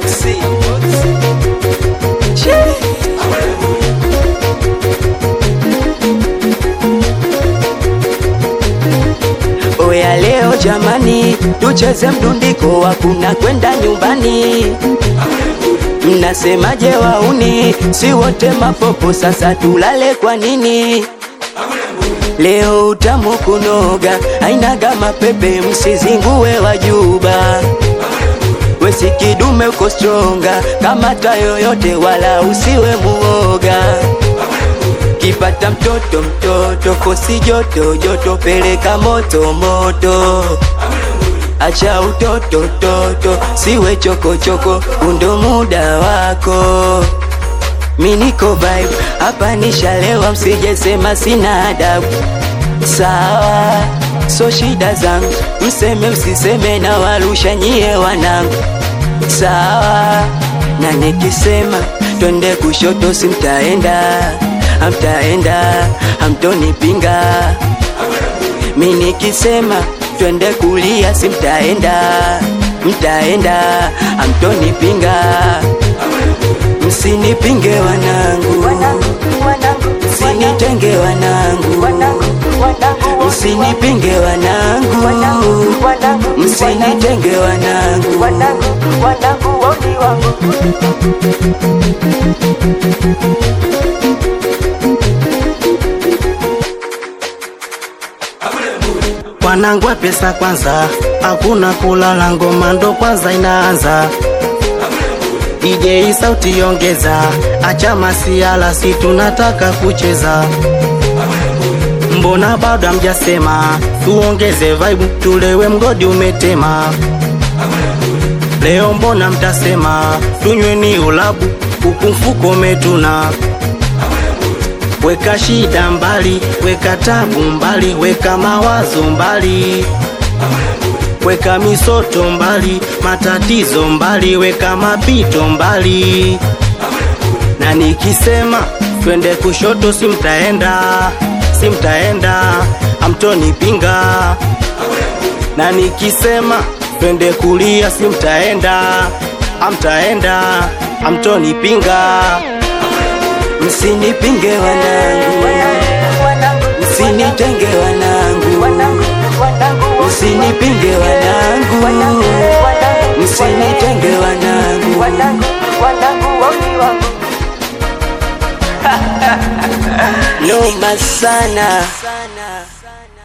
Foxy. Oya leo jamani, tucheze mdundiko hakuna kwenda nyumbani. Mnasemaje wauni, si wote mapopo, sasa tulale kwa nini? Leo utamu kunoga, hainaga mapepe, msizingue wajuba. Wesi kidume uko stronga, kamata yoyote wala usiwe muoga. Kipata mtoto, fosi joto, peleka moto. Acha utoto, siwe choko, undo muda wako. Miniko vibe, hapa nishalewa, msijesema sina adabu. Sawa, so shida zangu, mseme msiseme na warusha nyie wanangu. Sawa, na nikisema twende kushoto simtaenda, hamtaenda, hamtonipinga. Mimi nikisema twende kulia simtaenda, mtaenda, hamtonipinga. Msinipinge wanangu, msinitenge wanangu, msinipinge wanangu, msinitenge wanangu. Wanangu wa pesa kwanza, hakuna kulala, ngoma ndo kwanza inaanza. DJ sauti ongeza, acha masiala, si tunataka kucheza. Mbona bado hamjasema, tuongeze vibe, tulewe mgodi umetema. Leo mbona mtasema, tunywe ni ulabu, huku mfuko umetuna. Weka shida mbali, weka tabu mbali, weka mawazo mbali. Weka misoto mbali, matatizo mbali, weka mapito mbali. Na nikisema twende kushoto simtaenda, hamtonipinga. Na nikisema twende kulia simtaenda, hamtaenda, hamtonipinga. Msinipinge wanangu, msinitenge wanangu, msinipinge wanangu, msinitenge wanangu. Noma sana.